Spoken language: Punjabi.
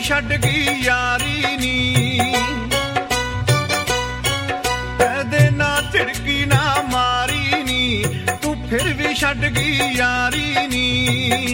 ਛੱਡ ਗਈ ਯਾਰੀ ਨੀ, ਕਦੇ ਨਾ ਝਿੜਕੀ ਨਾ ਮਾਰੀ ਨੀ, ਤੂੰ ਫਿਰ ਵੀ ਛੱਡ ਗਈ ਯਾਰੀ ਨੀ।